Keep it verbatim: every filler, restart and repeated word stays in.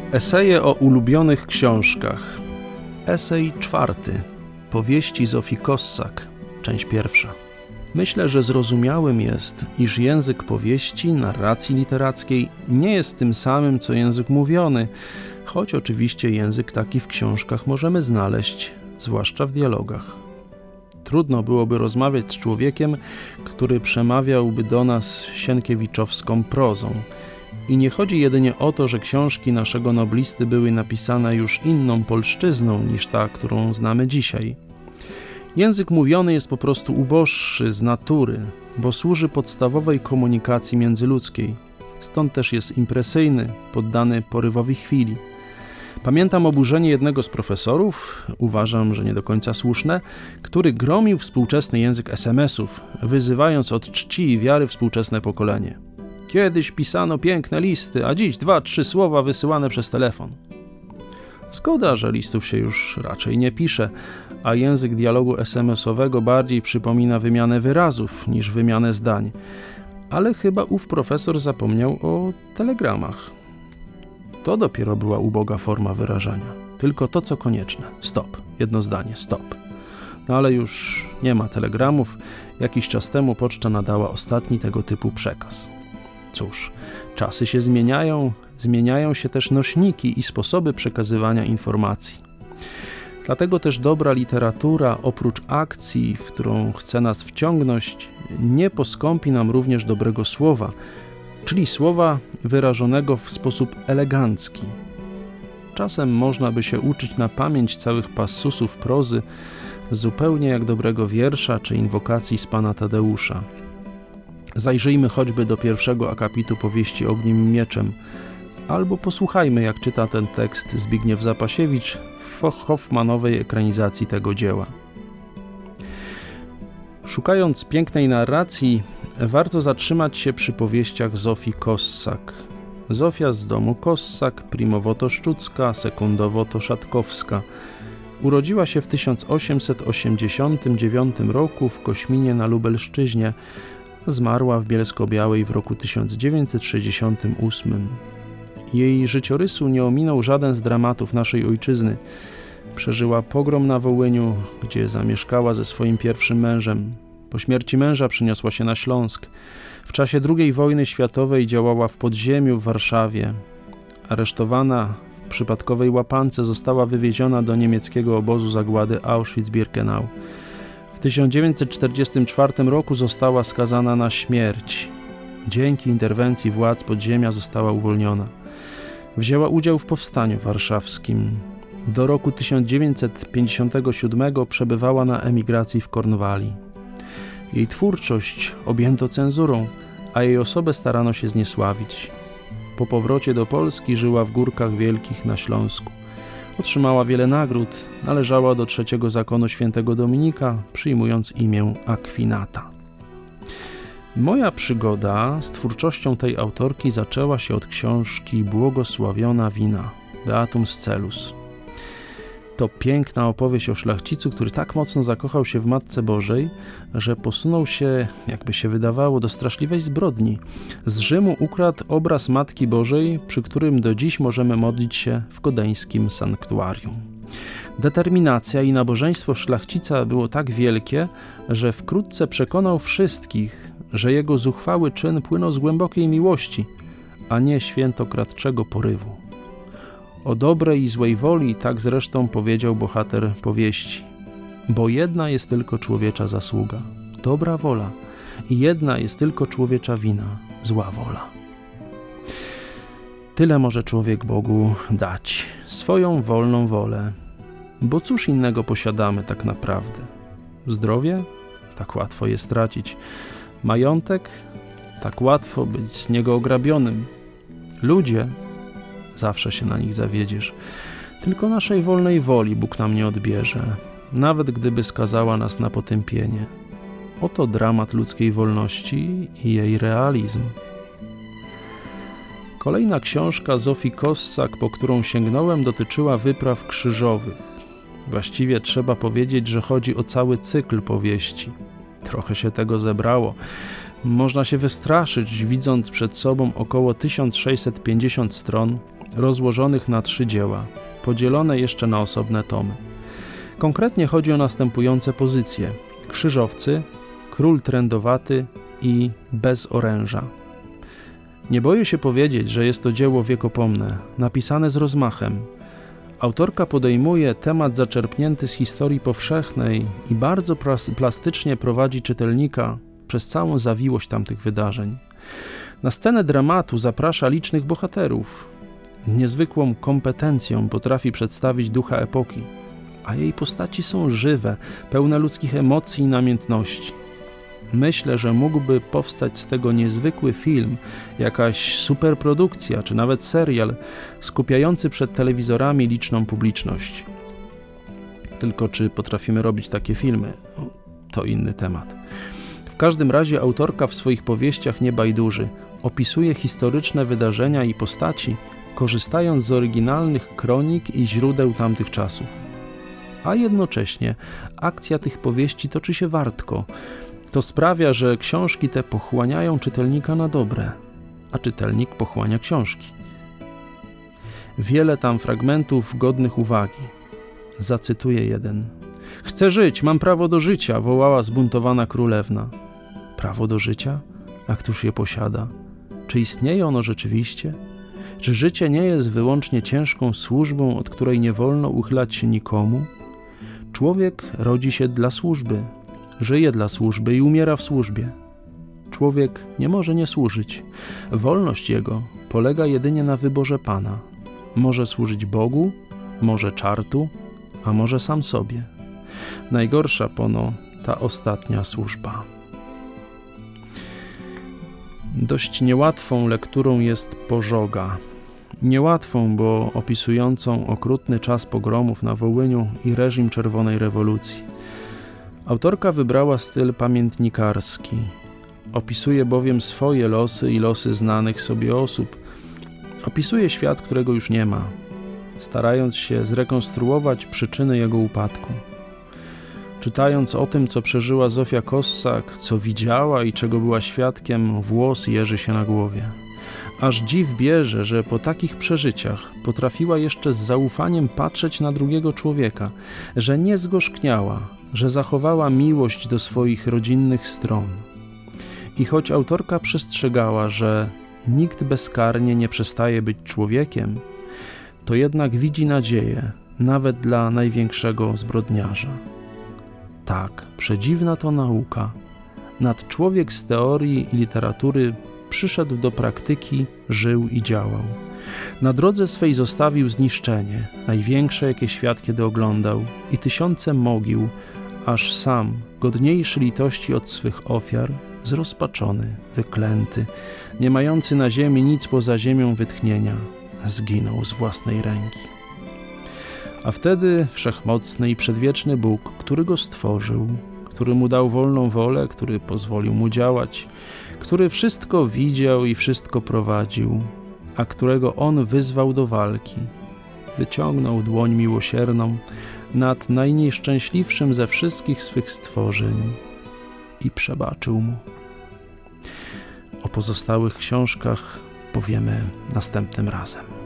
Eseje o ulubionych książkach. Esej czwarty. Powieści Zofii Kossak. Część pierwsza. Myślę, że zrozumiałym jest, iż język powieści, narracji literackiej nie jest tym samym, co język mówiony, choć oczywiście język taki w książkach możemy znaleźć, zwłaszcza w dialogach. Trudno byłoby rozmawiać z człowiekiem, który przemawiałby do nas sienkiewiczowską prozą. I nie chodzi jedynie o to, że książki naszego noblisty były napisane już inną polszczyzną niż ta, którą znamy dzisiaj. Język mówiony jest po prostu uboższy z natury, bo służy podstawowej komunikacji międzyludzkiej. Stąd też jest impresyjny, poddany porywowi chwili. Pamiętam oburzenie jednego z profesorów, uważam, że nie do końca słuszne, który gromił współczesny język es em esów, wyzywając od czci i wiary współczesne pokolenie. Kiedyś pisano piękne listy, a dziś dwa, trzy słowa wysyłane przez telefon. Zgoda, że listów się już raczej nie pisze, a język dialogu es em esowego bardziej przypomina wymianę wyrazów niż wymianę zdań. Ale chyba ów profesor zapomniał o telegramach. To dopiero była uboga forma wyrażania. Tylko to, co konieczne. Stop. Jedno zdanie. Stop. No ale już nie ma telegramów. Jakiś czas temu poczta nadała ostatni tego typu przekaz. Cóż, czasy się zmieniają, zmieniają się też nośniki i sposoby przekazywania informacji. Dlatego też dobra literatura, oprócz akcji, w którą chce nas wciągnąć, nie poskąpi nam również dobrego słowa, czyli słowa wyrażonego w sposób elegancki. Czasem można by się uczyć na pamięć całych passusów prozy, zupełnie jak dobrego wiersza czy inwokacji z pana Tadeusza. Zajrzyjmy choćby do pierwszego akapitu powieści Ogniem i Mieczem, albo posłuchajmy, jak czyta ten tekst Zbigniew Zapasiewicz w Hoffmanowej ekranizacji tego dzieła. Szukając pięknej narracji, warto zatrzymać się przy powieściach Zofii Kossak. Zofia z domu Kossak, primowo-to sekundowo-to-szatkowska. Urodziła się w tysiąc osiemset osiemdziesiątym dziewiątym roku w Kośminie na Lubelszczyźnie. Zmarła w Bielsko-Białej w roku tysiąc dziewięćset sześćdziesiątym ósmym. Jej życiorysu nie ominął żaden z dramatów naszej ojczyzny. Przeżyła pogrom na Wołyniu, gdzie zamieszkała ze swoim pierwszym mężem. Po śmierci męża przeniosła się na Śląsk. W czasie drugiej wojny światowej działała w podziemiu w Warszawie. Aresztowana w przypadkowej łapance została wywieziona do niemieckiego obozu zagłady Auschwitz-Birkenau. W tysiąc dziewięćset czterdziestym czwartym roku została skazana na śmierć. Dzięki interwencji władz podziemia została uwolniona. Wzięła udział w powstaniu warszawskim. Do roku tysiąc dziewięćset pięćdziesiątego siódmego przebywała na emigracji w Kornwalii. Jej twórczość objęto cenzurą, a jej osobę starano się zniesławić. Po powrocie do Polski żyła w Górkach Wielkich na Śląsku. Otrzymała wiele nagród, należała do trzeciego zakonu świętego Dominika, przyjmując imię Akwinata. Moja przygoda z twórczością tej autorki zaczęła się od książki Błogosławiona wina, Beatum Scelus. To piękna opowieść o szlachcicu, który tak mocno zakochał się w Matce Bożej, że posunął się, jakby się wydawało, do straszliwej zbrodni. Z Rzymu ukradł obraz Matki Bożej, przy którym do dziś możemy modlić się w kodeńskim sanktuarium. Determinacja i nabożeństwo szlachcica było tak wielkie, że wkrótce przekonał wszystkich, że jego zuchwały czyn płynął z głębokiej miłości, a nie świętokradczego porywu. O dobrej i złej woli tak zresztą powiedział bohater powieści. Bo jedna jest tylko człowiecza zasługa, dobra wola, i jedna jest tylko człowiecza wina, zła wola. Tyle może człowiek Bogu dać, swoją wolną wolę, bo cóż innego posiadamy tak naprawdę? Zdrowie? Tak łatwo je stracić. Majątek? Tak łatwo być z niego ograbionym. Ludzie? Zawsze się na nich zawiedziesz. Tylko naszej wolnej woli Bóg nam nie odbierze, nawet gdyby skazała nas na potępienie. Oto dramat ludzkiej wolności i jej realizm. Kolejna książka Zofii Kossak, po którą sięgnąłem, dotyczyła wypraw krzyżowych. Właściwie trzeba powiedzieć, że chodzi o cały cykl powieści. Trochę się tego zebrało. Można się wystraszyć, widząc przed sobą około tysiąc sześćset pięćdziesiąt stron, rozłożonych na trzy dzieła, podzielone jeszcze na osobne tomy. Konkretnie chodzi o następujące pozycje: Krzyżowcy, Król Trędowaty i Bez oręża. Nie boję się powiedzieć, że jest to dzieło wiekopomne, napisane z rozmachem. Autorka podejmuje temat zaczerpnięty z historii powszechnej i bardzo plastycznie prowadzi czytelnika przez całą zawiłość tamtych wydarzeń. Na scenę dramatu zaprasza licznych bohaterów. Z niezwykłą kompetencją potrafi przedstawić ducha epoki, a jej postaci są żywe, pełne ludzkich emocji i namiętności. Myślę, że mógłby powstać z tego niezwykły film, jakaś superprodukcja, czy nawet serial, skupiający przed telewizorami liczną publiczność. Tylko czy potrafimy robić takie filmy? To inny temat. W każdym razie autorka w swoich powieściach nie bajdurzy, opisuje historyczne wydarzenia i postaci, korzystając z oryginalnych kronik i źródeł tamtych czasów. A jednocześnie akcja tych powieści toczy się wartko. To sprawia, że książki te pochłaniają czytelnika na dobre, a czytelnik pochłania książki. Wiele tam fragmentów godnych uwagi. Zacytuję jeden. Chcę żyć, mam prawo do życia, wołała zbuntowana królewna. Prawo do życia? A któż je posiada? Czy istnieje ono rzeczywiście? Czy życie nie jest wyłącznie ciężką służbą, od której nie wolno uchylać się nikomu? Człowiek rodzi się dla służby, żyje dla służby i umiera w służbie. Człowiek nie może nie służyć. Wolność jego polega jedynie na wyborze Pana. Może służyć Bogu, może czartu, a może sam sobie. Najgorsza pono ta ostatnia służba. Dość niełatwą lekturą jest Pożoga. Niełatwą, bo opisującą okrutny czas pogromów na Wołyniu i reżim czerwonej rewolucji. Autorka wybrała styl pamiętnikarski. Opisuje bowiem swoje losy i losy znanych sobie osób. Opisuje świat, którego już nie ma, starając się zrekonstruować przyczyny jego upadku. Czytając o tym, co przeżyła Zofia Kossak, co widziała i czego była świadkiem, włos jeży się na głowie. Aż dziw bierze, że po takich przeżyciach potrafiła jeszcze z zaufaniem patrzeć na drugiego człowieka, że nie zgorzkniała, że zachowała miłość do swoich rodzinnych stron. I choć autorka przestrzegała, że nikt bezkarnie nie przestaje być człowiekiem, to jednak widzi nadzieję, nawet dla największego zbrodniarza. Tak, przedziwna to nauka. Nadczłowiek z teorii i literatury przyszedł do praktyki, żył i działał. Na drodze swej zostawił zniszczenie, największe, jakie świat kiedy oglądał, i tysiące mogił, aż sam, godniejszy litości od swych ofiar, zrozpaczony, wyklęty, nie mający na ziemi nic poza ziemią wytchnienia, zginął z własnej ręki. A wtedy wszechmocny i przedwieczny Bóg, który go stworzył, który mu dał wolną wolę, który pozwolił mu działać, który wszystko widział i wszystko prowadził, a którego on wyzwał do walki, wyciągnął dłoń miłosierną nad najnieszczęśliwszym ze wszystkich swych stworzeń i przebaczył mu. O pozostałych książkach powiemy następnym razem.